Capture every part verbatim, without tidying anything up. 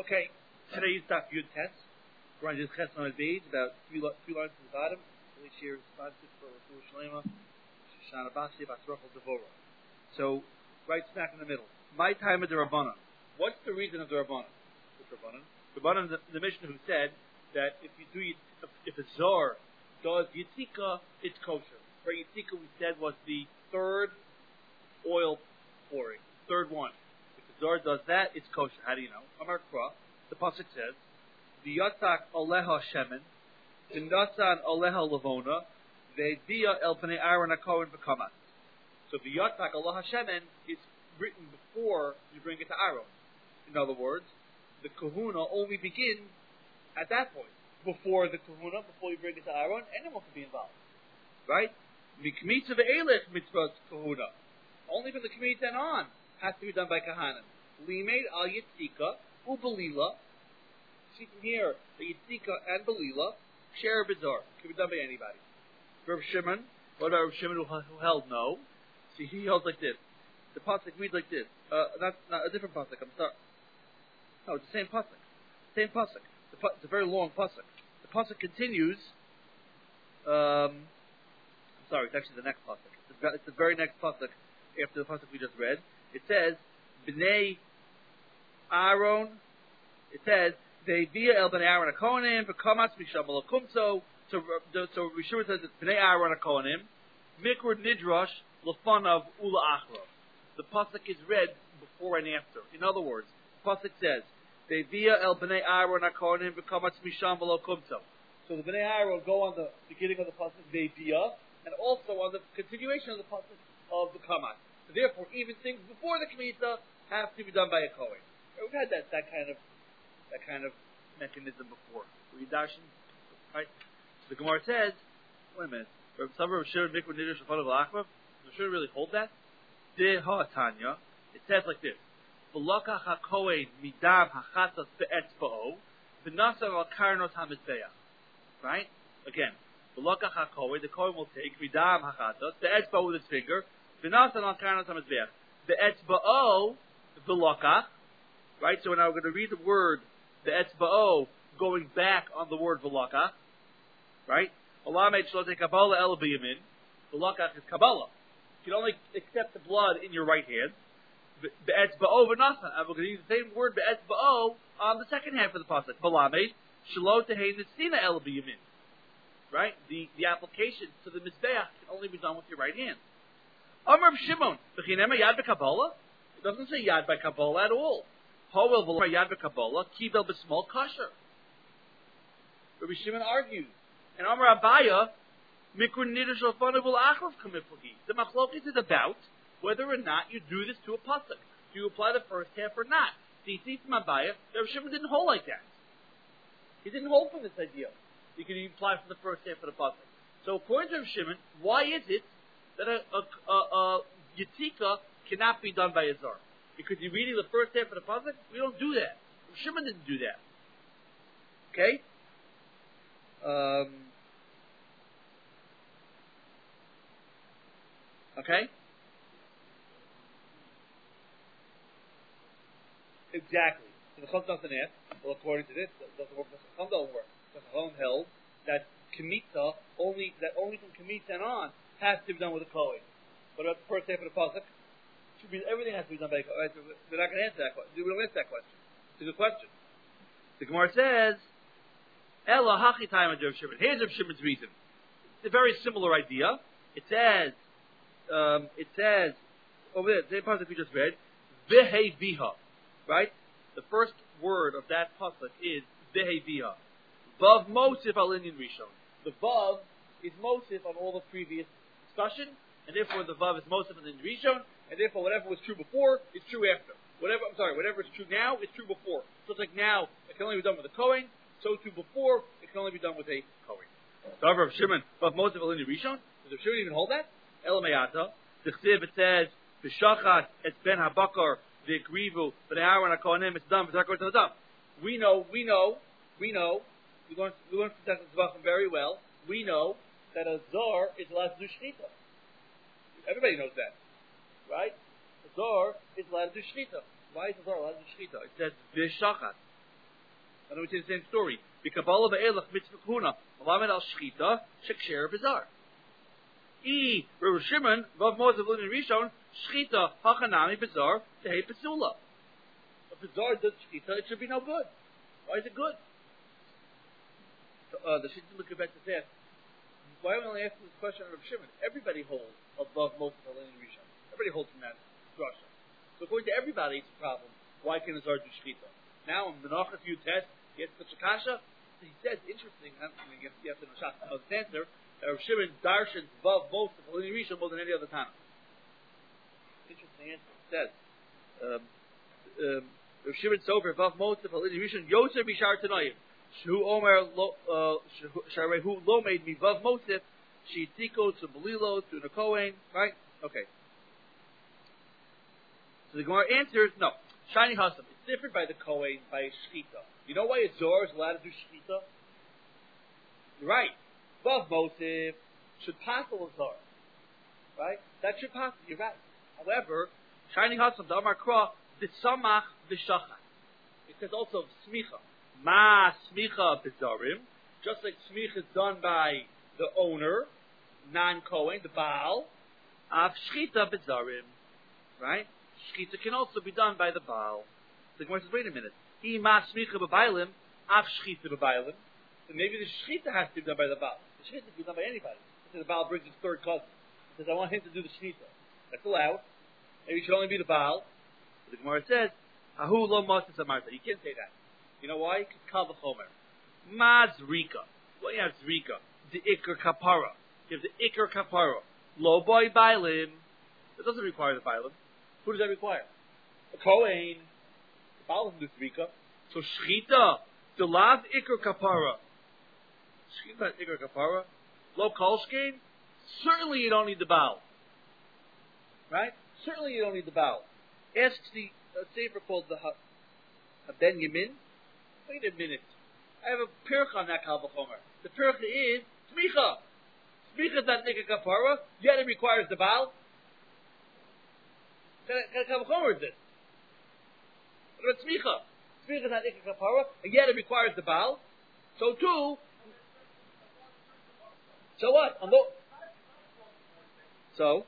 Okay, today's Daf Yud Tes. We're on Yud Ches on the page, about three, three lines from the bottom. This year is sponsored for Rasul Shalema, Shoshana Basi, Basrachel Devora. So, right smack in the middle. My time of the Rabbanan. What's the reason of the Rabbanan? Which Rabbanan? Rabbanan, the, the Mishnah who said that if you do, if a Zor does Yitzika, it's kosher. Right, Yitzika we said was the third oil pouring, third one. Zor does that, it's kosher. How do you know? Amar Kra, the pasuk says, "V'yatzak aleha shemen, v'nasan aleha levona, v'edia el bnei Aaron hakohen v'kamat." So v'yatzak aleha shemen is written before you bring it to Aaron. In other words, the kahuna only begins at that point. Before the kahuna, before you bring it to Aaron, anyone can be involved, right? Mikmitza ve'elech mitzvot kahuna. Only from the kmitza and on has to be done by kahanim. Limeid al yitzika ubelila. See from here, the yitzika and belila share bizarre. Can be done by anybody. Rav Shimon, what about Rav Shimon who, who held no? See, he held like this. The pasuk reads like this. Uh, not, not a different pasuk. I'm sorry. No, it's the same pasuk. Same pasuk. The, it's a very long pasuk. The pasuk continues. Um, I'm sorry, it's actually the next pasuk. It's the, it's the very next pasuk after the pasuk we just read. It says, B'nei Aaron, it says, Ve'via el b'nei Aaron HaKohanim, v'kamatz misham alakumso. So, so Rishon says it's B'nei Aaron HaKohanim, Mikra Nidrash, Lefanav Ula Achra. The pasuk is read before and after. In other words, the pasuk says, Ve'via el b'nei Aaron HaKohanim, v'kamatz misham alakumso. So the B'nei Aaron go on the beginning of the pasuk, Ve'via, and also on the continuation of the pasuk of the kamat. So therefore, even things before the Kmitza have to be done by a Kohen. We've had that, that kind of that kind of mechanism before. Redaction, right? So the Gemara says, wait a minute, some of Shir Mikra Nidrash Shulchan Aruch, should really hold that? De ha Tanya. It says like this: V'lakach haKohen midam hachatas be'etzba'o v'nasar al karnos hamizbeach. Right? Again, V'lakach haKohen, the Kohen will take midam hachatas be'etzba'o with his finger. V'nasan al karnos hamizbeach. The etzba'o, the lokach, right? So now we're going to read the word, the etzba'o, going back on the word v'lokach, right? Olamed shlote kabbalah el b'yamin. The lokach is kabbalah. You can only accept the blood in your right hand. The etzba'o v'nasan. And we're going to use the same word, the etzba'o, on the second half of the pasuk. Olamed shlote hein nesina el b'yamin. Right? The, the application to the mizbeach can only be done with your right hand. Amar Rav Shimon, v'chinema yad b'Kabbalah? It doesn't say yad by Kabbalah at all. Hoel v'lo yad b'Kabbalah, kibel b'small kosher. Rabbi Shimon argues. And Amar Abaya, mikra nidrash l'fanav v'l'achrav kamiflagi. The machlokes is about whether or not you do this to a pasuk. Do you apply the first half or not? So you see from Abaya, Rabbi Shimon didn't hold like that. He didn't hold from this idea. You can apply from the first half of the pasuk. So according to Rabbi Shimon, why is it that a, a, a, a yitzika cannot be done by a zar? Because you're reading the first half of the pasuk, we don't do that. Shimon didn't do that. Okay? Um, okay? Exactly. So the Chum doesn't ask, well, according to this, it doesn't work. The Chum doesn't work. The Chum held that Kemitza, only, that only from Kemitza and on, has to be done with a Kohen. What about the first half of the pasuk? Should be everything has to be done by a Kohen. They're not going to answer that question. We don't answer that question. It's a good question. The Gemara says, "Ela hachi time of Rav Shimon." Here's Rav Shimon's reason. It's a very similar idea. It says, um, it says over there, the same pasuk we just read, "V'hei viha," right? The first word of that pasuk is "V'hei viha." Vav mosif al inyan rishon. The vav is mosif on all the previous discussion, and therefore the vav is mosif on the rishon, and therefore whatever was true before is true after. Whatever I'm sorry, whatever is true now is true before. So it's like now it can only be done with a Kohen. So too before it can only be done with a Kohen. However, of Shimon, vav mosif al inyan rishon. Does Shimon even hold that? Elamayata. The chsiv it says v'shachat et ben habakar v'ikrivu b'nei Aaron hakohanim it's done v'zakor to the dam. We know, we know, we know. We learned we learned from Tesla Zvachim very well. We know that a zar is allowed to do shechita. Everybody knows that, right? A zar is allowed to do shechita. Why is a zar allowed to do shechita? It says v'shachat. And then we say the same story. B'kabbalah ve'elach mitzvah kahuna, malamed al shchita, sheksher bizar. E, Rav Shimon, vav Moses v'lin rishon, shchita hachanami bizar, tehei pesula. If bizar does shchita, it should be no good. Why is it good? Uh, the Shittim Mikabet says, why am I only asking this question of Rav Shimon? Everybody holds above most of the Lenin Rishon. Everybody holds from that drasha. So according to everybody, it's a problem. Why can a Zar do Shchita? Now, in Menachas Yud Tes, he has such a kasha. He says, interesting, I mean, you have to know his answer, that Rav Shimon darshans above most of the Lenin Rishon more than any other time. Interesting answer. He says, um, um, Rav Shimon Sofer above most of the Lenin Rishon, Yoser Bishar Tanoim. Shu Omer lo Sharehu lo made me vav Mosif, she tiko to Belilo to Nekohen, right? Okay. So the Gemara answers no. Shiny Hassam. It's different by the Kohen by Shchita. You know why a Zor is allowed to do Shchita? You're right. Vav Mosif should passel a Zor, right? That should pass. You're right. However, Shiny Hassam the Amar Kra the Samach v'Shachat. It says also Smicha. Ma smicha bizarim, just like smicha is done by the owner, non-Kohen, the Baal, av shchita bizarim, right? Shchita can also be done by the Baal. The Gemara says, wait a minute, he ma smicha b'bailim, av shchita b'bailim, so maybe the shchita has to be done by the Baal. The shchita can be done by anybody. So the Baal brings his third cousin. He says, I want him to do the shchita. That's allowed. Maybe it should only be the Baal. But the Gemara says, ahu lo masis amarta. You can't say that. You know why? Because kal v'chomer. Ma zrika. What do you have zrika? The ikar kapara. You have the ikar kapara. Lo boy bailim. That doesn't require the bailim. Who does that require? A Kohen. The Baal doesn't do zrika. So shchita. The lav ikar kapara. Shchita ikar kapara. Lo kolshkein. Certainly you don't need the Baal. Right? Certainly you don't need the Baal. Ask the uh, sefer called the ha- Ben Yamin. Wait a minute. I have a pirch on that kal v'chomer. The pirch is smicha. Smicha is not nikah kapara, yet it requires the Baal. What kind of kal v'chomer is this? What about smicha? Smicha is not nikah kapara, and yet it requires the Baal. So too. So what? So.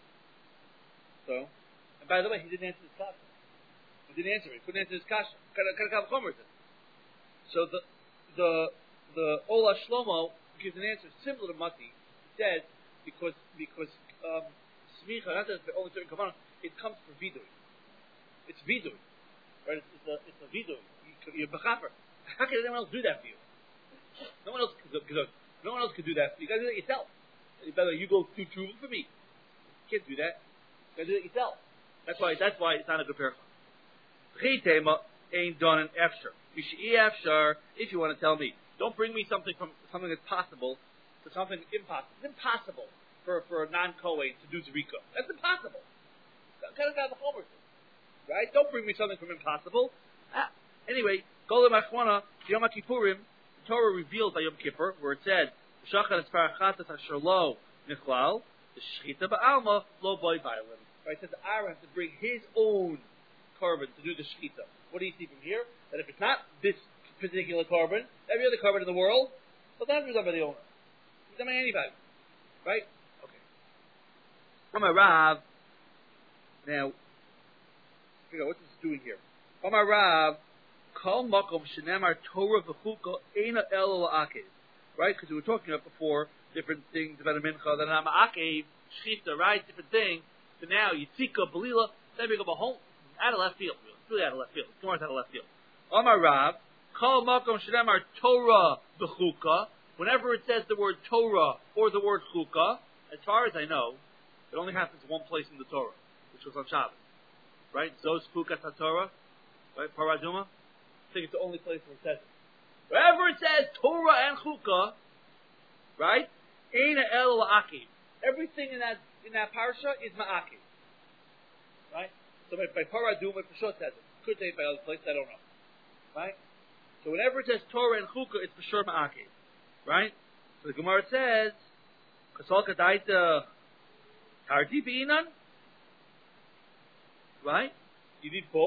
So. And by the way, he didn't answer his kasha. He didn't answer it. He couldn't answer his kasha. What kind of kal v'chomer is this? So the the the Ola Shlomo gives an answer similar to Mati. He says because because um, smicha, not that it's only certain kavanah, it comes from vidui. It's vidui, right? It's, it's a it's a vidui. You, you're bechaper. How can anyone else do that for you? No one else could do, no one else could do that. For you. You got to do it yourself. By the way, you go do tshuva for me. You can't do that. You got to do it yourself. That's why that's why it's not a good person. Chitema ain't done an efshar. If you want to tell me, don't bring me something from something that's possible to something impossible. It's impossible for, for a non-Kohen to do Zerika. That's impossible. That kind of got the homework, right? Don't bring me something from impossible. Ah. Anyway, Gola Machwana, Yom Kippurim, the Torah reveals by Yom Kippur, where it said, "Shachar Esparachatas Asher Lo Nichlal, the Shechita Ba'alma Lo Boy Bailim." Right? It says Aaron has to bring his own korban to do the Shechita. What do you see from here? That if it's not this particular korban, every other korban in the world, well, that's done by the owner. It's done by anybody. Right? Okay. Amar Rav. Now, figure out what this is doing here. Amar Rav. Kol makom shenemar Torah v'chuka eina elo la'akev. Right? Because we were talking about before different things about a mincha, that I'm akev, shchita, right? Different things. So now, Yitzika, Belila, then we go home, out of left field. It's really out of left field. It's more out of left field. Amar Rav, Kol makom shenemar Torah v'chuka. Whenever it says the word Torah or the word chuka, as far as I know, it only happens one place in the Torah, which was on Shabbos. Right? Zos chukas HaTorah. Right? Paraduma. I think it's the only place where it says it. Wherever it says Torah and chuka, right? Eina el la'akiv. Everything in that in that parsha is ma'akiv. Right? So by, by Paraduma, for sure says it. Could say it by other places, I don't know. Right? So whenever it says Torah and chuka, it's for sure ma'akiv. Right? So the Gemara says, Kasol kadaita tarti b'inan. Right? You need both.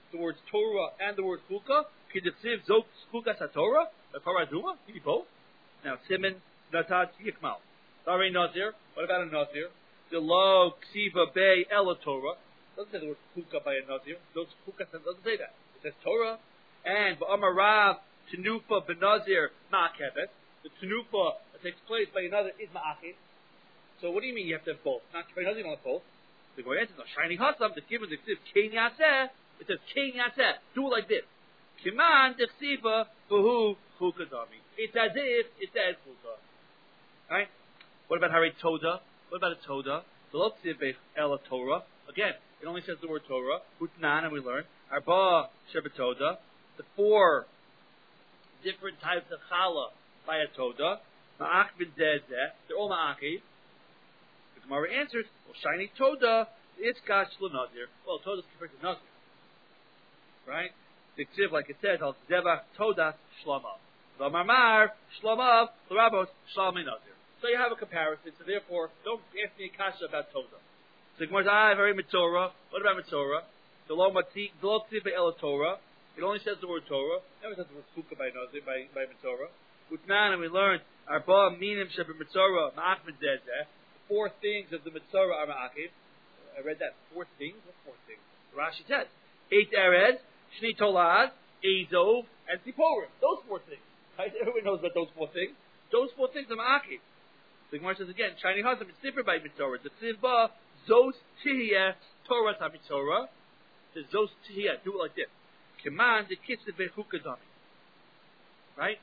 the words Torah and the word Chukah, K'dichsiv Zok Chukas HaTorah, Parazuma, you need both. Now, Siman, Natat, Yikmal. Sorry, Nazir. What about a Nazir? The Lo Ksiva Be Ela Torah. Doesn't say the word Chukah by a Nazir. Those Chukas doesn't say that. It says Torah. And Ba'amar Rav, Tenufa Benazir Ma'akevet. The Tenufa that takes place by another is Ma'akev. So what do you mean you have to have both? Not by another, you don't have both. The Gemara answers, no, Shiny Hassam, the given the Ksiv, King Yaseh. It says King Yaseh. Do it like this. Kiman Dechsiva Buhu Chukadami. It's as if it says Chukah. Right? What about Hari Toda? What about a Toda? The Lo Ksiv Be Ela Torah. Again, it only says the word Torah. Hutnan, and we learn. Arba Shebetoda. The four different types of challah by a Toda. Ma'ach bin Zezeh. They're all Ma'achiv. The Gemara answers, well, Shiny Toda, it's Gash Nazir. Well, Toda's compared to Nazir. Right? The Ksiv, like it says, Al Zebach Todas Shlamav. V'Marmar Shlamav L'Rabos Shlami Nazir. So you have a comparison, so therefore, don't ask me a kasha about Toda. So the Gemara says, ah, very Mitzorah. What about Mitzorah? The Lo Ksiv Be'ela Torah. It only says the word Torah. It never says the word Chukah by Nazir, by, by Mitzorah. Utnan, and we learned, Arba Minim Sheba Mitzorah Ma'ach Mitzezeh. Four things of the Mitzorah are Ma'achiv. I read that. Four things? What four things? Rashi says. Eight Eretz, Shni Tolaz, Ezov, and Tziporim. Those four things. Right? Everybody knows about those four things. Those four things are Ma'achiv. The Gemara says again, Shiny Hazam, it's different by Mitzorah. The Tzivba, Zos Tihiyah, Torah HaMitzorah. It says Zos Tihiyah. Do it like this. Command the Kitziv Bechukadami. Right?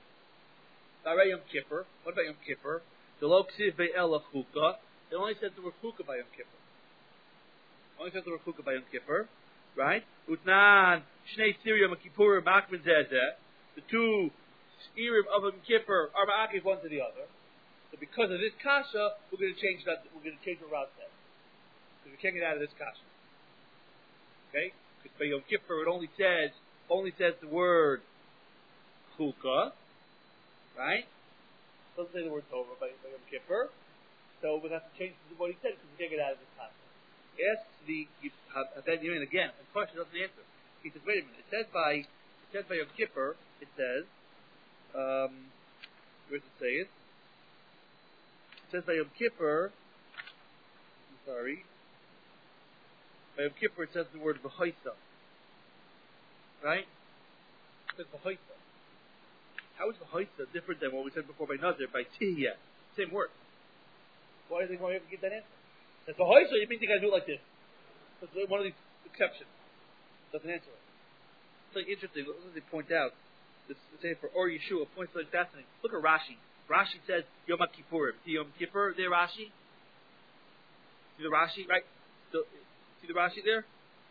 Barei Yom Kippur. What about Yom Kippur? The Lo Ksiv Be'ela Chukah. It only says the word Chukah by Yom Kippur. Only says the word Chukah by Yom Kippur. Right? Utnan Shnei Siri Yom Kippur Ma'ach Ben Zezeh. The two Irim of Yom Kippur are Ma'achiv one to the other. So because of this kasha, we're going to change that. We're going to change what Rav says. So we can't get out of this kasha. Okay? Because by Yom Kippur it only says only says the word Chukah. Right? It doesn't say the word Torah by, by Yom Kippur. So we'll have to change what he said because we can't get out of this kasha. Ask the Ben Yemin again. The question doesn't answer. He says, wait a minute. It says by it says by Yom Kippur. It says, um, where does it say it? It says by Yom Kippur. I'm sorry. By Yom Kippur, it says the word v'hoisa. Right? It says v'hoisa. How is v'hoisa different than what we said before by Nazir, by tihiyah? Same word. Why do you think why you have to get that answer? That's v'hoisa, you mean you got to do it like this. That's one of these exceptions. Doesn't answer it. It's like interesting. What does they point out? This say for Or Yeshua points like fascinating. Look at Rashi. Rashi says Yom Kippurim. See Yom Kippur there, Rashi? See the Rashi, right? So, see the Rashi there?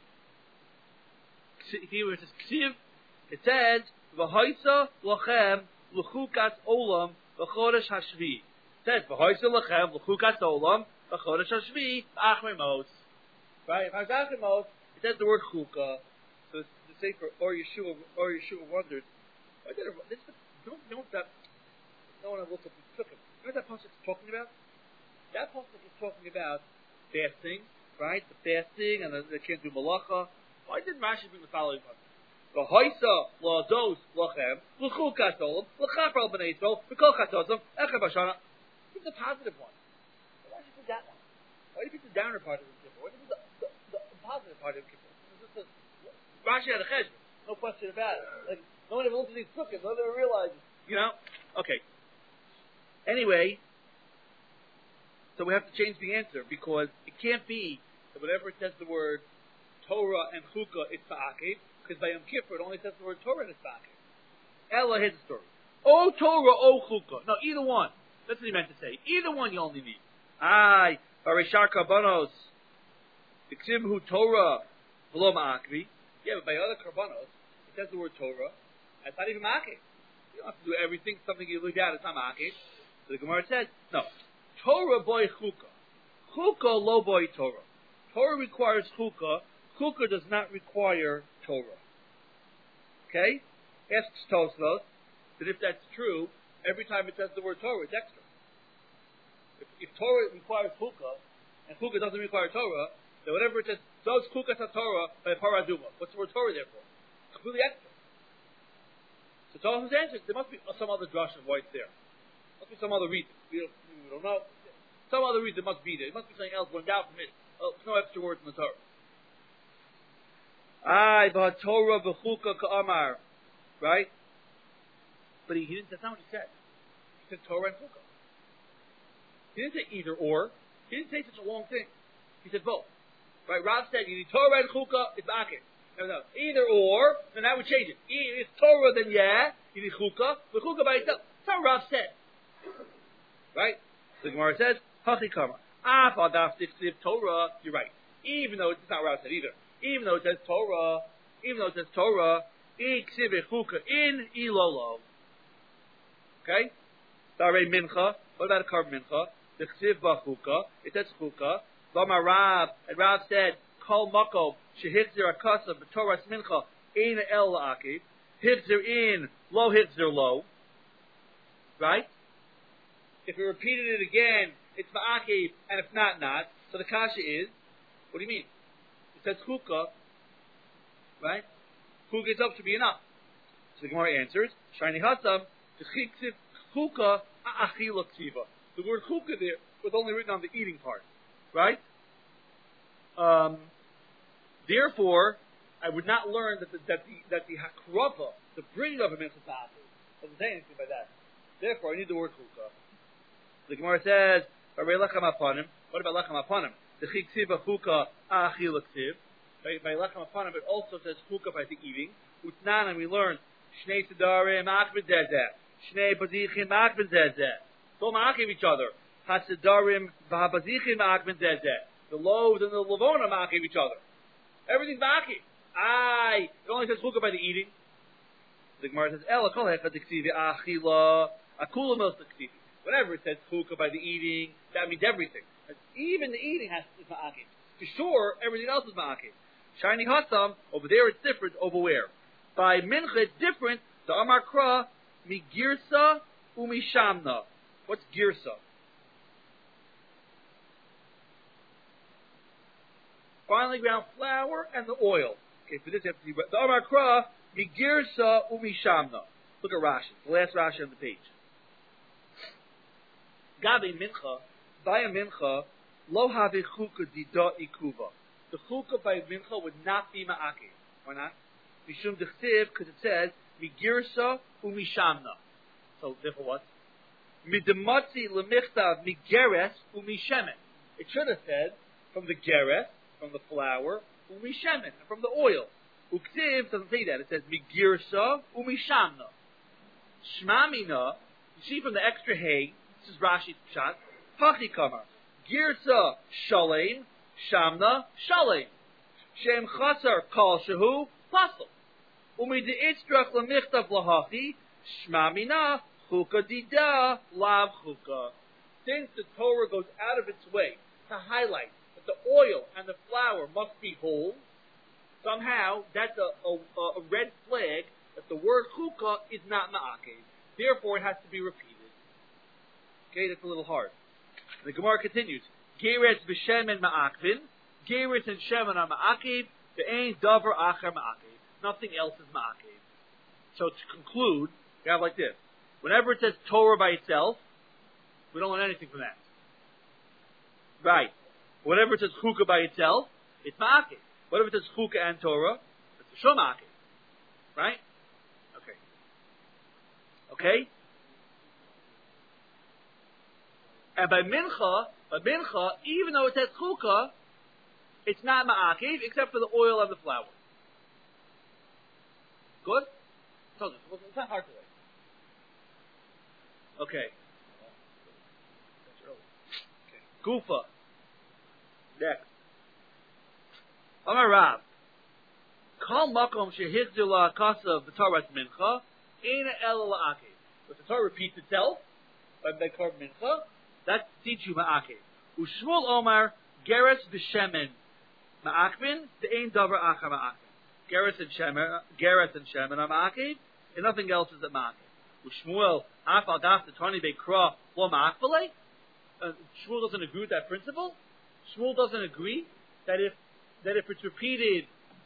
See where it says Ksiv? It says V'hoisa lachem l'chukas olam v'chodesh hashvi. It says V'hoisa lachem l'chukas olam v'chodesh hashvi achmemos. Right? If achmemos, it says the word chukah. So the Sefer Or Yeshua, Or Yeshua wonders. I did this. You know what that? No one looked up and took it. You know what that pasuk is talking about? That pasuk is talking about fasting, right? The fasting and the, they can't do malacha. Why didn't Rashi bring the following pasuk? V'hoisa la'ados lachem l'chukas olam l'chaper al b'nei Yisrael v'kol chatosam echer b'shana. Pick the positive one. Why did you pick that one? Why did you pick the downer part of the Kippur? Why did you pick the, the, the, the positive part of the Kippur? Rashi had a cheshbon, no question about it. Like, no one ever looked at these psukim, no one ever realized, you know? Okay. Anyway, so we have to change the answer because it can't be that whenever it says the word Torah and Chukah, it's Ba'akev, because by Yom Kippur it only says the word Torah and it's Ba'akev. Ella, here's the story. O Torah, O Chukah. No, either one. That's what he meant to say. Either one you only need. Aye, Barishar Karbanos, Iksimhu Torah, V'lo Ma'akvi. Yeah, but by other Karbanos, it says the word Torah, and it's not even Ma'akev. You don't have to do everything, something you leave out, it's not Ma'akev. So the Gemara says, no. Torah boy Chukah. Chukah lo boy Torah. Torah requires Chukah. Chukah does not require Torah. Okay? Asks Tosfos that if that's true, every time it says the word Torah, it's extra. If, if Torah requires Chukah, and Chukah doesn't require Torah, then whatever it says So it's Chukas HaTorah by Paraduma. What's the word Torah there for? It's completely extra. So Thomas answers, there must be some other drush of why it's there. There must be some other reason. We don't, we don't know. Some other reason must be there. It must be something else going down from it. Oh, there's no extra words in the Torah. Ay, Torah v'chuka ka'amar. Right? But he, he didn't, that's not what he said. He said Torah and Chuka. He didn't say either or. He didn't say such a long thing. He said both. Right? Rav said, you need Torah and Chuka, it's Akir. No, no. Either or, then that would change it. If it's Torah, then yeah, you need Chuka. But Chuka by itself. That's how Rav said. Right? The Gemara says, Hachi Kama. Ah, Fadaf Tiftiv Torah, you're right. Even though it's not Rav said either. Even though it says Torah, even though it says Torah, Iksiv Chuka in Ilolo. Okay? Darei Mincha. What about a carb Mincha? The Ksiv Chuka. It says Chuka. Lama Rav. And Rav said, Kol Makom. Shehikzir Akasa B'Torah's Mincha. Ein El La'akiv. Hikzir in. Lo Hikzir Lo. Right? If we repeated it again, it's Ma'akiv, and if not, not. So the kasha is, what do you mean? It says Chuka. Right? Chuka itself should be enough. So the Gemara answers, Shiny Hassam. Shechikzir Chuka A'achila Ksiva. The word Chuka there was only written on the eating part. Right? Um, therefore, I would not learn that the, that the, that the hakrava, the bringing of a mitzvah doesn't say anything by that. Therefore, I need the word Chuka. The Gemara says, what about Lacham Apanim? The Chiksiva Chuka Achil Ksiv. By Lacham Apanim, it also says Chuka by the eating. Utnanan, we learn, Shnei Sedarim Achbid Zezeh. Shnei Bazichim Achbid Zezeh. Don't ma'akiv each other. Hasidarim v'habazichim ma'akbin zezeh. The loaves and the lavona ma'akiv each other. Everything's ma'akiv. Aye. It only says chuka by the eating. The Gemara says, Ela kol hecha diksivi achila akula mil diksivi. Whenever it says chuka by the eating, that means everything. Even the eating has is ma'akiv. For sure, everything else is ma'akiv. Shiny hassam, over there it's different, over where? By mincha it's different, the amar kra, migirsa umishamna. What's girsa? Finely ground flour and the oil. Okay, for this you have to see the Amar Kra, migirsa umishamna. Look at Rashi, the last Rashi on the page. Gabe mincha, by a mincha, lo have chuka dida ikuva. The chuka by mincha would not be ma'akiv. Why not? Mishum dechtiv, because it says migirsa umishamna. So therefore what? Midematzi lemichtav migeres umishemen. It should have said from the geres, from the flour, umishemen, from the oil. Uktiv doesn't say that. It says migirsa umishamna. Shmamina. You see from the extra hay. This is Rashi's pshat. Hachi kamar. Girsa shalem, shamna shalem. Shem chasar kal shehu pasel. Umi de itzdrach lemichtav lahachi. Shmamina. Chuka dida, lav chuka. Since the Torah goes out of its way to highlight that the oil and the flour must be whole, somehow that's a, a, a red flag that the word chuka is not ma'akev. Therefore, it has to be repeated. Okay, that's a little hard. The Gemara continues. Geretz b'shemen ma'akvin. Geretz and shemen are ma'akev. Ve'ein davar acher ma'akev. Nothing else is ma'akev. So to conclude, we have like this. Whenever it says Torah by itself, we don't learn anything from that. Right. Whenever it says Chuka by itself, it's Ma'akev. Whenever it says Chuka and Torah, it's Shom Ma'akev. Right? Okay. Okay? And by Mincha, by Mincha, even though it says Chuka, it's not Ma'akev, except for the oil and the flour. Good? So it's not hard to learn. Okay. Okay. Gufa. Next. Amar Rav. Kol makom shehikzir la'akasa b'taras mincha, eina ela la'akev. If the Torah repeats itself, by the korban mincha, that's teachu ma'akev. Ushmuel Omar, geres b'shemen ma'akvin, de'ein davar achar ma'akev. Geres and shemen, geres and shemen are ma'akev, and nothing else is at ma'akev. Shmuel, Afal Das the Tani Bekra Lo Ma'akvale. Shmuel doesn't agree with that principle. Shmuel doesn't agree that if that if it's repeated,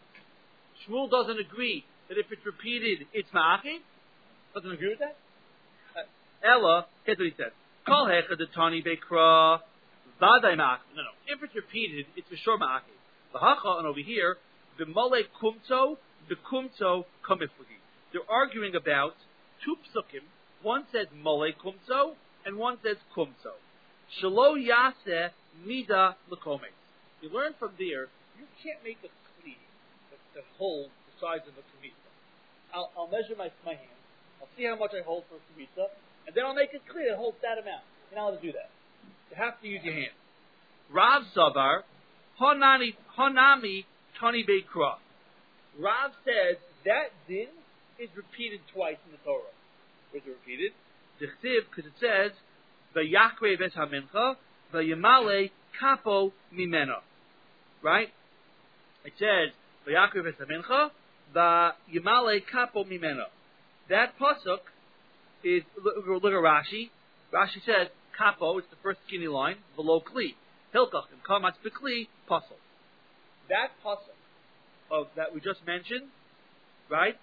Shmuel doesn't agree that if it's repeated, it's ma'achiv? Doesn't agree with that? Uh, Ella, here's what he says. Kol hecha detani bekra vaday ma'achiv. No, no. If it's repeated, it's for sure ma'achiv. V'hacha, and over here, b'mole kumto, b'kumto kamiflagi. They're arguing about two psukim. One says mole kumto, and one says kumto. Shalo yaseh mida lekomes. You learn from there, you can't make a kli that, that holds the size of a kamisa. I'll, I'll measure my, my hand. I'll see how much I hold for a kamisa, and then I'll make it clear that holds that amount. You're not allowed to do that. You have to use your hand. Rav Savar, Hanani, Hanami Tani Beikra. Rav says that din is repeated twice in the Torah. Was it repeated? D'chtiv, because it says, V'yakre ves hamincha, v'yamale kapo mimena. Right? It says, V'yakre ves hamincha, v'yamale kapo mimena. That pasuk is, look, look at Rashi. Rashi says, kapo, it's the first skinny line, below kli. Hilkach, and kamatz bekli, pasuk. That pasuk of that we just mentioned, right?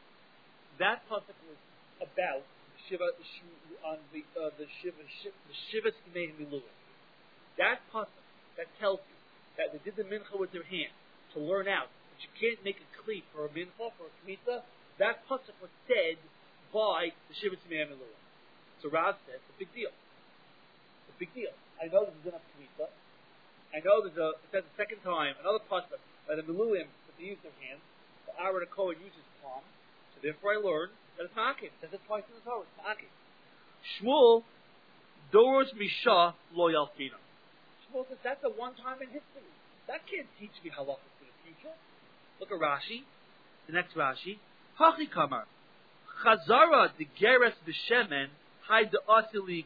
That pasuk was about Shiva on the uh, the Shiva the Shiva Simei Miluim. That pasuk that tells you that they did the mincha with their hand to learn out that you can't make a kli for a mincha for a kmitza. That pasuk was said by the Shiva Simei Miluim. So Rav says it's a big deal. It's a big deal. I know this is enough kmitza. I know there's a it says the second time another pasuk by the Miluim that they use their hands. The Aaron Kohen uses palm. So therefore I learned that it's ma'akiv. It says it twice in the Torah. It's ma'akiv. Shmuel, Doros Misha Lo Yalfina. Shmuel says that's a one time in history. That can't teach me halacha for the future. Look at Rashi. The next Rashi. Hachi Kamar. Chazara de Geres B'Shemen Hai de Asi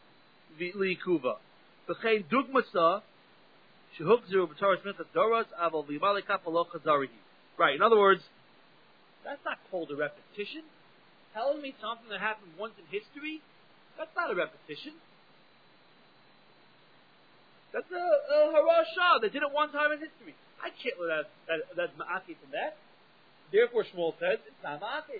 Liikuva. V'chein Dugmasa Shehukziru B'Torah Sminchas Doros Aval V'Yimale Kapalo Chazarihi. Right. In other words, that's not called a repetition. Telling me something that happened once in history, that's not a repetition. That's a, a harasha. They did it one time in history. I can't learn that, that, that's ma'akiv from that. Therefore, Shmuel says, it's not ma'akiv.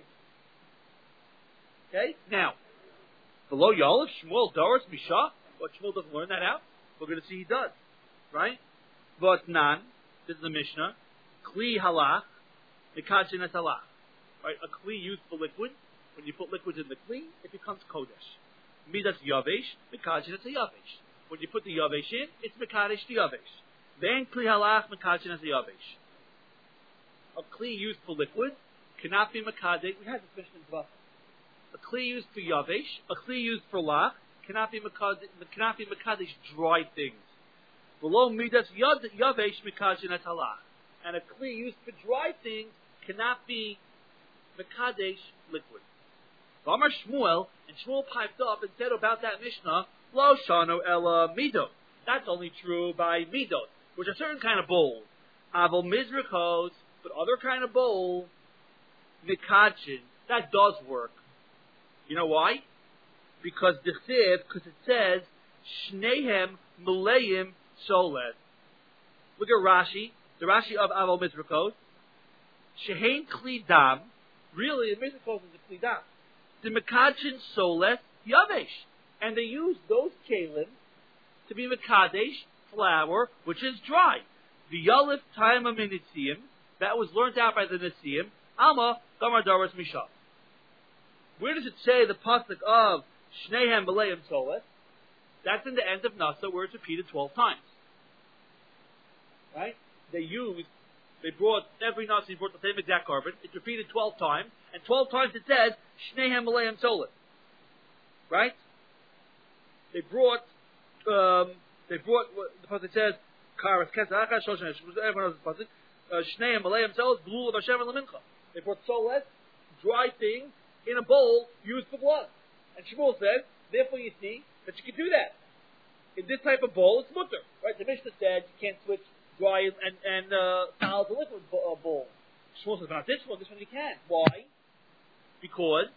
Okay? Now, below Yolav, Shmuel, Doris, Misha, but Shmuel doesn't learn that out. We're going to see he does. Right? V'atnan, this is the Mishnah, Kli halach, Mikachin es halach. Right? A Kli used for liquid. When you put liquids in the Kli, it becomes Kodesh. Midas Yavesh, Mikachin es Yavesh. When you put the Yavesh in, it's Mekadesh the Yavesh. Then Kli halach, Mikachin es Yavesh. A Kli used for liquid cannot be Mekadesh. We had this Mishnah in Zvach. A Kli used for Yavesh, a Kli used for Lach, cannot be Mekadesh, cannot be Mekadesh dry things. Below Midas Yavesh, Mikachin es halach. And a Kli used for dry things cannot be Mekadesh liquid. V'amar Shmuel, and Shmuel piped up and said about that Mishnah, Lo shano ela midot. That's only true by midot, which are certain kind of bowls. Aval mizrachos, but other kind of bowl, Mikachin, that does work. You know why? Because dichtiv, because it says, Shnehem Maleim Soled. Look at Rashi, the Rashi of Aval Mizrachos. Shehein Kli Dam. Really, the Mizrachos is a Kli Dam. The Mekadshin Soles Yavesh. And they use those kalim to be Mekadesh flour, which is dry. The Yalif Taima Minitziim, that was learnt out by the Nitziim. Alma Damar Daras Misha. Where does it say the pasuk of Shnehem Baleim Soles? That's in the end of Nasa, where it's repeated twelve times. Right? They used, they brought, every Nasa, they brought the same exact carbon. It's repeated twelve times, and twelve times it says Shnehem Baleim Soles. Right? They brought, um, they brought, what the pasuk says, Karas Kesach, Shoshan, everyone knows the pasuk, Shnehem Baleim Soles, Blul of Hashem and Lamincha. They brought soles, dry things, in a bowl used for blood. And Shmuel said, therefore you see that you can do that. In this type of bowl, it's mutter. Right? The Mishnah said you can't switch dry and, and uh, solid to liquid bowl. Shmuel says, not this one, this one you can. Why? Because,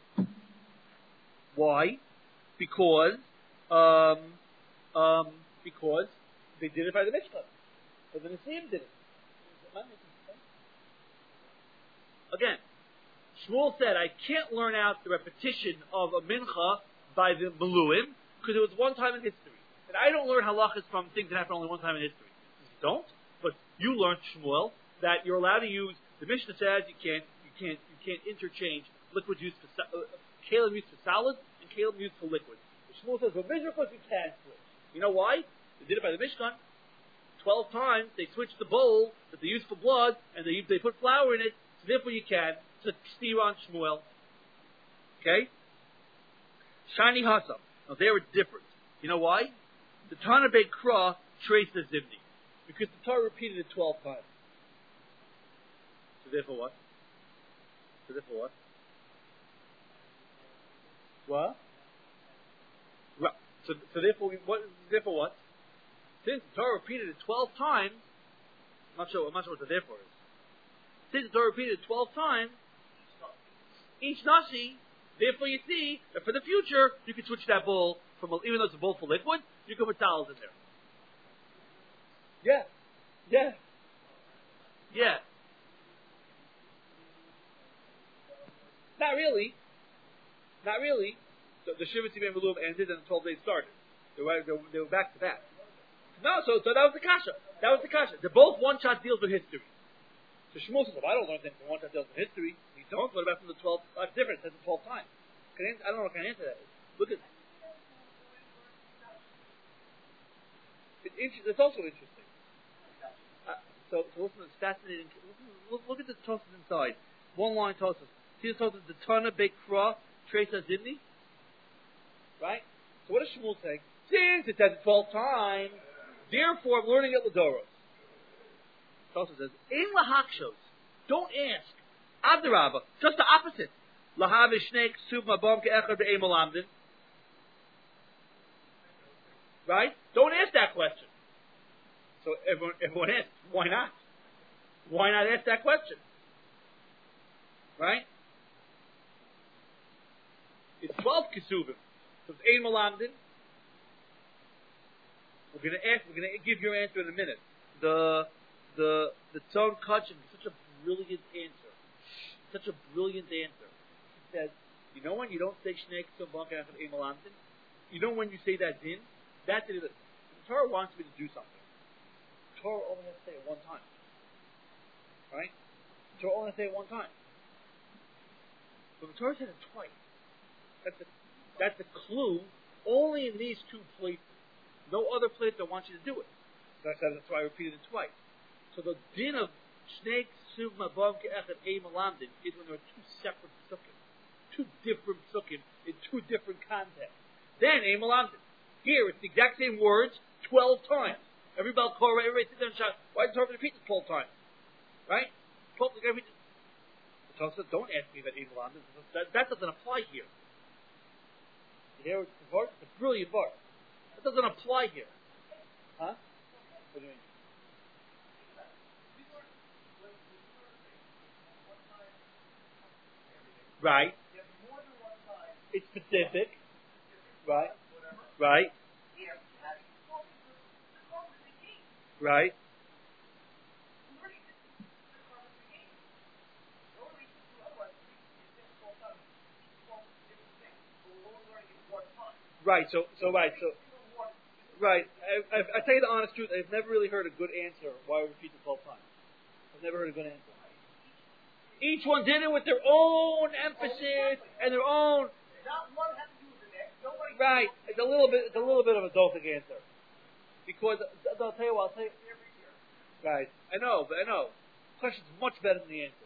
why? Because, um, um, because they did it by the Mishnah. But the Nesiim did it. Again, Shmuel said, I can't learn out the repetition of a mincha by the Meluim, because it was one time in history. And I don't learn halachas from things that happen only one time in history. You don't, but you learned, Shmuel, that you're allowed to use, the Mishnah says you can't, you can't, you can't interchange liquid used for, uh, kalim used for solids and kalim used for liquids. Shmuel says, well, Mishkan, you can switch. You know why? They did it by the Mishkan. Twelve times, they switched the bowl that they used for blood, and they, they put flour in it, so therefore you can. It's a steer on Shmuel. Okay? Shani Hassam. Now they were different. You know why? The Tana Beikra traced the Zimni. Because the Torah repeated it twelve times. So therefore what? So therefore what? What? Right. So, so therefore, we, what? Therefore what? Since the Torah repeated it twelve times, I'm not sure, I'm not sure what the therefore is. Since the Torah repeated it twelve times, each Nashi, therefore you see that for the future, you can switch that bowl from, a, even though it's a bowl for liquid, you can put towels in there. Yeah. Yeah. Yeah. Not really. Not really. So the Shiva Tzibim Belum ended and the twelve days started. They were, they were, they were back to back. No, so, so that was the kasha. That was the kasha. They're both one-shot deals with history. So Shmuel says, well, I don't learn anything from one-shot deals with history. You don't? What about from the twelve? That's different. That's the twelve times. Can I, I don't know what kind of answer that is. Look at it's, inter- it's also interesting. Uh, so, so listen, it's fascinating. Listen, look, look at the Tosas inside. One line Tosas. See the Tosas, the Tana Beikra Trace Azimni? Right? So what does Shmuel say? Since it says it twelve times, therefore I'm learning it Ladoros. Tosas says, in Lahakshos, don't ask. Abderabba, just the opposite. Lahav Shnei Ksub Mabam Ke'echad Be'em Alamdin. Right? Don't ask that question. So everyone, everyone asks, why not? Why not ask that question? Right? It's twelve Kesuvim. So it's Ein Malamdin. We're going to ask, we're going to give your answer in a minute. The, the, the Tzon Kachin is such a brilliant answer. Such a brilliant answer. He says, you know when you don't say Shnei Ksub Mabam Ke'echad Be'em Alamdin? You know when you say that din? That's it. The Torah wants me to do something. The Torah only has to say it one time. Right? The Torah only has to say it one time. But the Torah said it twice. That's a, that's a clue only in these two places. No other place that wants you to do it. That's why I repeated it twice. So the din of Shnei Ksub Mabam Ke'echad Be'em Alamdin is when there are two separate psukim. Two different psukim in two different contexts. Then Be'em Alamdin. Here, it's the exact same words, twelve times. Every Baal Korah, everybody sits there and shout, why did the Torah repeat it twelve times? Right? twelve, every, the Torah says, don't ask me about Be'em Alamdin. That, that doesn't apply here. You hear it's a brilliant bar. That doesn't apply here. Huh? What do you mean? Right. It's specific. Right. Right. Right. Right. So, so right. So, right. I, I, I tell you the honest truth. I've never really heard a good answer why we repeat the twelve times. I've never heard a good answer. Each one did it with their own emphasis and their own. Right. It's a little bit. It's a little bit of a dophic answer. Because I'll tell you what. I'll tell you. Right. I know, but I know. The question's much better than the answer.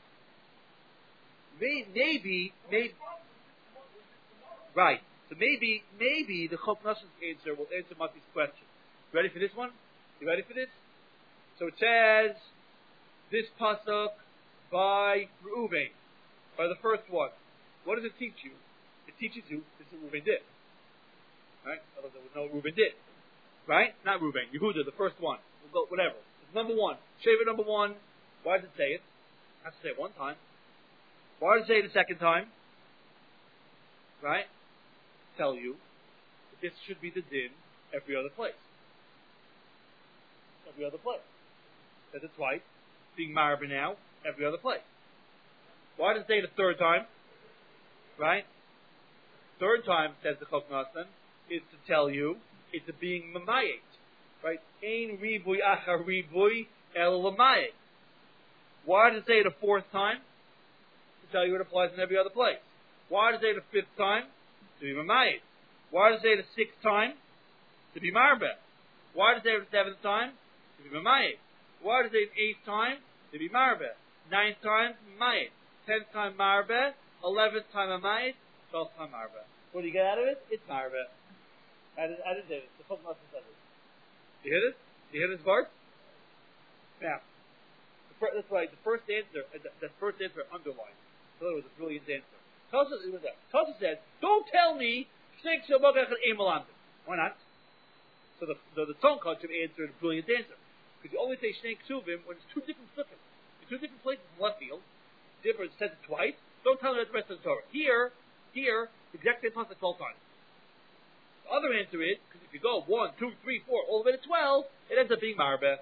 Maybe, maybe, maybe. Right. So maybe, maybe the Chok Nashan's answer will answer Mati's question. Ready for this one? You ready for this? So it says this pasuk by Reuven, by the first one. What does it teach you? It teaches you this is what Reuven did. Right? Otherwise there was no Reuven did. Right? Not Reuven. Yehuda, the first one. We'll go, whatever. It's number one. Shaver number one. Why does it say it? It has to say it one time. Why does it say it a second time? Right? Tell you that this should be the din every other place. Every other place. Says it twice. being marba now every other place. Why does it say the third time? Right? Third time, says the Chok Nasan, is to tell you it's a being mamayet. Right? Ein ribui achar ribui el lamayet. Why does it say it a fourth time? To tell you it applies in every other place. Why does it say it a fifth time? To be mamayet. Why does it say it a sixth time? To be marba. Why does it say it a seventh time? To be mamayet. Why does it say it eighth time? To be marba. Ninth time, mamayet. Tenth time, marba. Eleventh time, mamayet. Twelfth time, marba. What do you get out of it? It's marba. I didn't, I didn't do it. The Chok Nasan said it. You hear this? You hear this part? Now, the fir- that's why the first answer, uh, the, the first answer underlined. So it was a brilliant answer. Tosa said, "Don't tell me Shnei Ksuvim Aim Alamdim." Why not? So the the, the Tzon Kachim answered a brilliant answer because you only say Shnei Ksuvim when it's two different slippers, in two different places in left field. Different says it twice. Don't tell me that's the rest of the Torah. Here, here, the exact same concept twelve times. The other answer is because if you go one, two, three, four, all the way to twelve, it ends up being marba.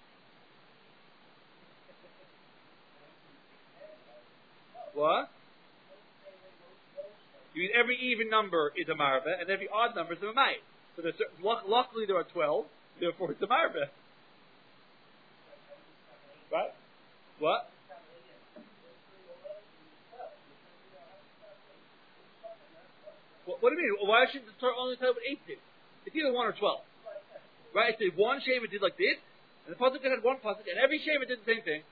What? You mean every even number is a marba, and every odd number is a mamayit. So there's certain, luckily there are twelve, therefore it's a marba. Right? What? What, what do you mean? Why should the Torah only tell you what eight did? It's either one or twelve. Right? It's one Shema did like this, and the pasuk had one pasuk, and every Shema did the same thing.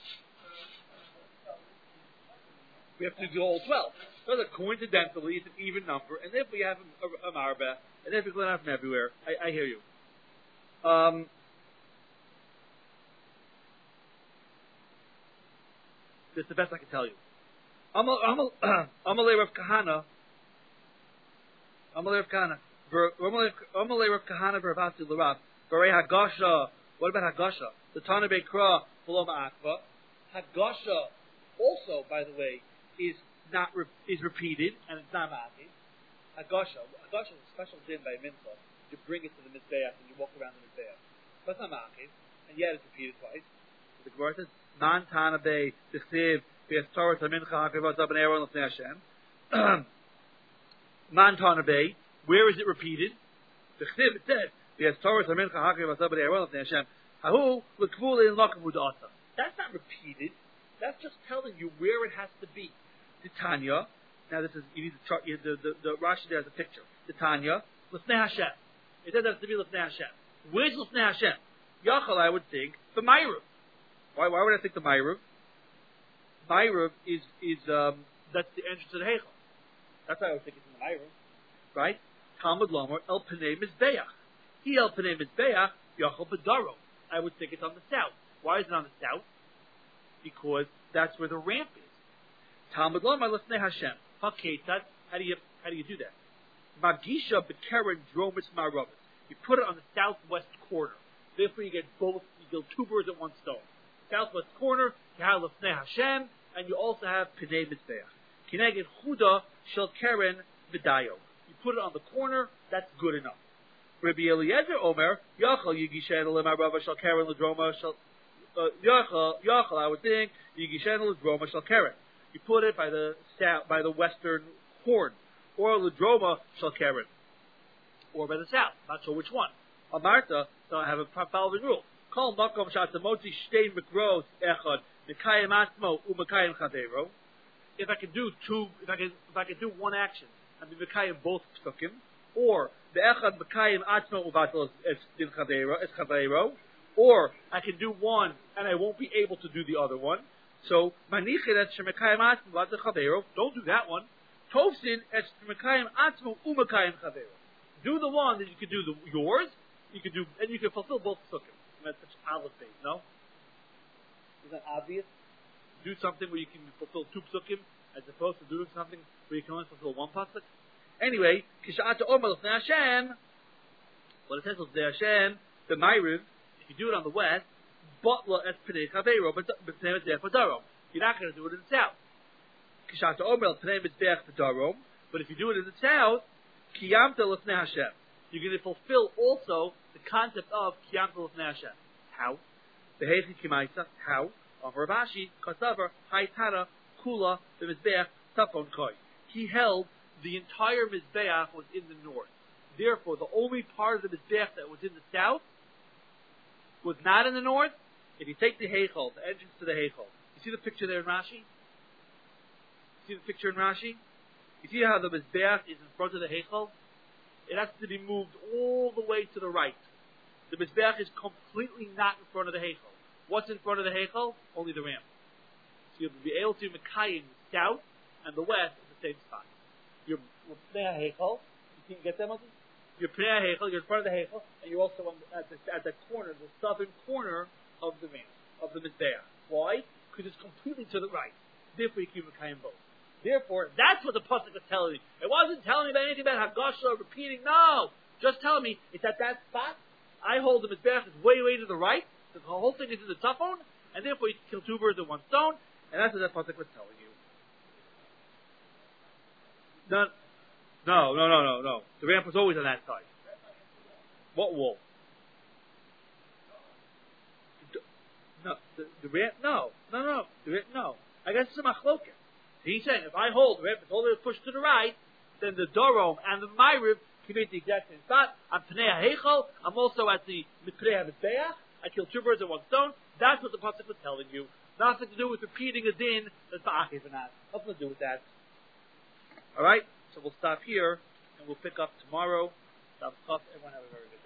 We have to do all twelve. So that coincidentally, it's an even number, and if we have a, a, a marba, and if we go out from everywhere, I, I hear you. Um, that's the best I can tell you. Amalei Rav Kahana. Amalei Rav Kahana. Amalei Rav Kahana Vervasi L'Rav. Varei Hagasha. What about Hagasha? The Tana Beikra below Ma'akva. Hagasha also, by the way, is not re- is repeated and it's not ma'akiv. Hagasha, Hagasha is a special din by a mincha. You bring it to the mizbeach and you walk around the mizbeach. That's not ma'akiv, and yet it's repeated twice. The Gemara says, "Man tana bei tichtiv v'yastorah mincha hakavot zaben Aaron l'fnei Hashem." Man tana bei, where is it repeated? Tichtiv, it says v'yastorah mincha hakavot zaben Aaron l'fnei Hashem. Hahu l'kvul in lakavu da'asa. That's not repeated. That's just telling you where it has to be. The Tanya. Now this is you need to chart. You, the, the the Rashi there has a picture. The Tanya. L'fnei Hashem. It says it has to be L'fnei Hashem. Where's L'fnei Hashem? Yachal, I would think the Ma'ariv. Why? Why would I think the Ma'ariv? Ma'ariv is is um that's the entrance to the Heichal. That's why I was thinking the Ma'ariv, right? Talmud Lomer El Pnei Mizbeach. He El Pnei Mizbeach Yachal B'Daro. I would think it's on the south. Why is it on the south? Because that's where the ramp is. Talmud Lomar L'fnei Hashem. Haketat. How do you how do you do that? Magisha B'Keren Dromis Ma'aravis. You put it on the southwest corner. Therefore, you get both. You kill two birds at one stone. Southwest corner, you have L'fnei Hashem, and you also have Pnei Mizbeach. Kineged Chuda Shel Keren V'Dayo. You put it on the corner. That's good enough. Rabbi Eliezer Omer Yachal Yigishen L'Marava Shel Keren L'Droma Shel Yachal Yachal. I would think Yigishen L'Droma Shel Keren. You put it by the south, by the western horn, or L'Droma Shel Keren, or by the south. Not sure which one. Amarta, so I have a following rule. Kol makom shatamotzi shtei mikros echad mekayim atzmo umekayim chaveiro. If I can do two, if I can, if I can do one action, and be mekayim both psukim, or the echad mekayim atzmo uvatel es din chaveiro, es chaveiro, or I can do one and I won't be able to do the other one. So, maniche et shemekayim atzmo uvatel chaveiro. Don't do that one. Tovsin et shemekayim atzmo umekayim chaveiro. Do the one that you can do the yours. You can do, and you can fulfill both psukim. That's such olive base, no? Is that obvious? Do something where you can fulfill two psukim, as opposed to doing something where you can only fulfill one pasuk. Anyway, kisha'ata omer l'fnei Hashem. What it says l'fnei Hashem, the Ma'ariv, if you do it on the west, butla es pnei chaveiro, but pnei mizbeach b'darom. You're not going to do it in the south. Kisha'ata omer pnei mizbeach b'darom, but if you do it in the south, kiyamta l'fnei Hashem. You're going to fulfill also the concept of Kiyamta L'fnei Hashem. How? Behechi Kimaisa, how? Amar Rabashi, Kasavar, Haitana, Kula, the Mizbeach, Tafon Koi. He held the entire Mizbeach was in the north. Therefore, the only part of the Mizbeach that was in the south was not in the north. If you take the Heichal, the entrance to the Heichal, you see the picture there in Rashi? You see the picture in Rashi? You see how the Mizbeach is in front of the Heichal? It has to be moved all the way to the right. The Mizbeach is completely not in front of the Heichal. What's in front of the Heichal? Only the ramp. So you'll be able to Mekayim the south and the west at the same spot. You're Pnei Heichal. You can get them on this? You're Pnei Heichal. You're in front of the Heichal, and you're also on the, at the at the corner, the southern corner of the ramp of the Mizbeach. Why? Because it's completely to the right. Therefore, you can Mekayim both. Therefore, that's what the pasuk was telling me. It wasn't telling me about anything about Hagasha or repeating. No, just telling me it's at that spot. I hold the Mizbeach is way, way to the right. The whole thing is in the Tafon, and therefore you can kill two birds with one stone. And that's what that pasuk was telling you. No, no, no, no, no, no. The ramp was always on that side. What wall? No, the, the ramp. No, no, no. The ramp, no. I guess it's a machloket. He's saying if I hold the ramp, it's all the way pushed to the right, then the Dorom and the Ma'ariv can be at the exact same spot. I'm Pnei Heichal. I'm also at the Pnei Mizbeach. I kill two birds with one stone. That's what the pasuk was telling you. Nothing to do with repeating a din that's ba'achiv or not. Nothing to do with that. All right. So we'll stop here and we'll pick up tomorrow. Everyone have a very good